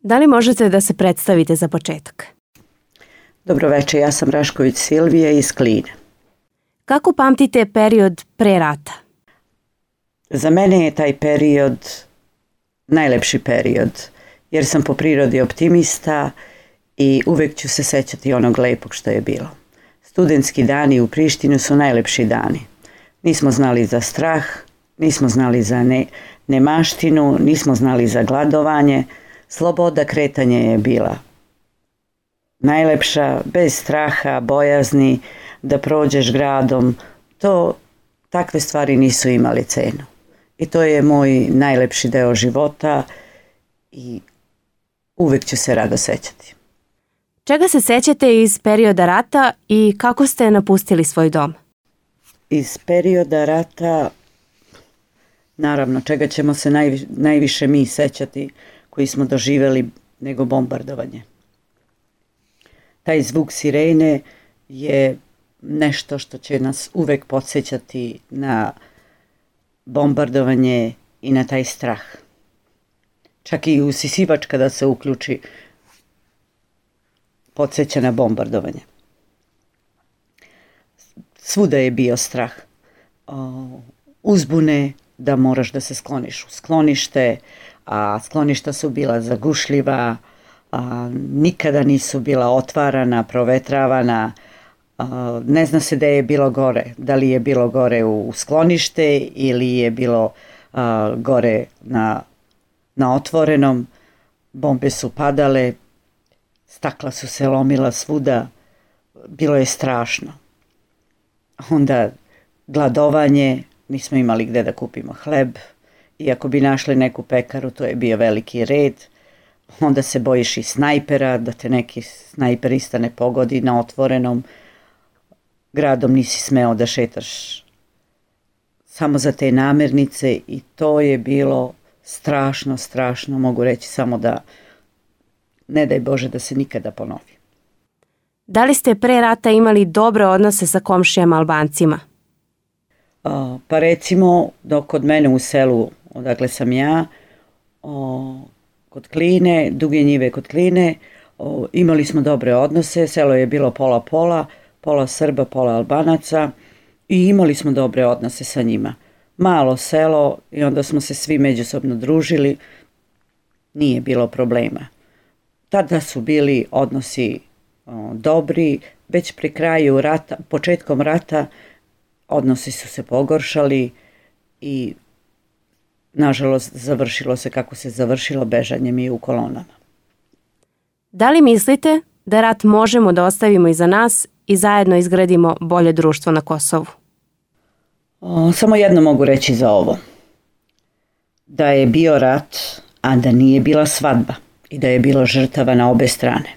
Da li možete da se predstavite za početak? Dobro večer, ja sam Rašković Silvija iz Kline. Kako pamtite period pre rata? Za mene je taj period najlepši period, jer sam po prirodi optimista i uvek ću se sećati onog lepog što je bilo. Studentski dani u Prištinu su najlepši dani. Nismo znali za strah, nismo znali za nemaštinu, nismo znali za gladovanje. Sloboda kretanja je bila najlepša, bez straha, bojazni, da prođeš gradom. Takve stvari nisu imale cenu. I to je moj najlepši deo života i uvek ću se rado sećati. Čega se sećate iz perioda rata i kako ste napustili svoj dom? Iz perioda rata, naravno, čega ćemo se najviše mi sećati koji smo doživjeli nego bombardovanje. Taj zvuk sirene je nešto što će nas uvek podsjećati na bombardovanje i na taj strah. Čak i usisivač kada se uključi podsjeća na bombardovanje. Svuda je bio strah. Uzbune da moraš da se skloniš u sklonište, a skloništa su bila zagušljiva, nikada nisu bila otvarana, provetravana. Ne zna se da je bilo gore. Da li je bilo gore u sklonište ili je bilo gore na otvorenom. Bombe su padale, stakla su se lomila svuda. Bilo je strašno. Onda gladovanje, nismo imali gde da kupimo hleb. I ako bi našli neku pekaru, to je bio veliki red. Onda se bojiš i snajpera, da te neki snajperista ne pogodi na otvorenom. Gradom nisi smeo da šetaš samo za te namirnice i to je bilo strašno, strašno. Mogu reći samo da ne daj Bože da se nikada ponovi. Da li ste pre rata imali dobre odnose sa komšijama Albancima? Pa recimo, dok kod mene u selu, odakle sam ja, kod Kline, Duge njive kod Kline, imali smo dobre odnose, selo je bilo pola-pola, pola Srba, pola Albanaca i imali smo dobre odnose sa njima. Malo selo i onda smo se svi međusobno družili, nije bilo problema. Tada su bili odnosi dobri, već pri kraju rata, početkom rata, odnosi su se pogoršali i nažalost završilo se kako se završilo, bežanjem i u kolonama. Da li mislite da rat možemo da ostavimo iza nas i zajedno izgradimo bolje društvo na Kosovu? Samo jedno mogu reći za ovo. Da je bio rat, a da nije bila svadba i da je bilo žrtava na obe strane.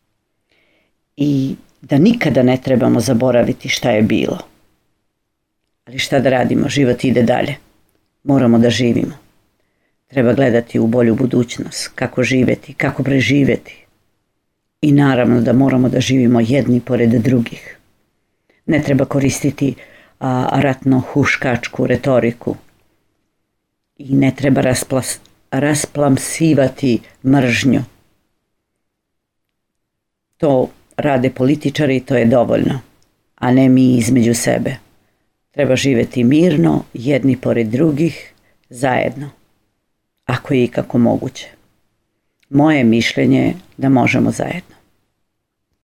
I da nikada ne trebamo zaboraviti šta je bilo. Ali šta da radimo, život ide dalje. Moramo da živimo. Treba gledati u bolju budućnost, kako živeti, kako preživeti. I naravno da moramo da živimo jedni pored drugih. Ne treba koristiti ratno-huškačku retoriku. I ne treba rasplamsivati mržnju. To rade političari i to je dovoljno, a ne mi između sebe. Treba živjeti mirno, jedni pored drugih, zajedno, ako je ikako moguće. Moje mišljenje je da možemo zajedno.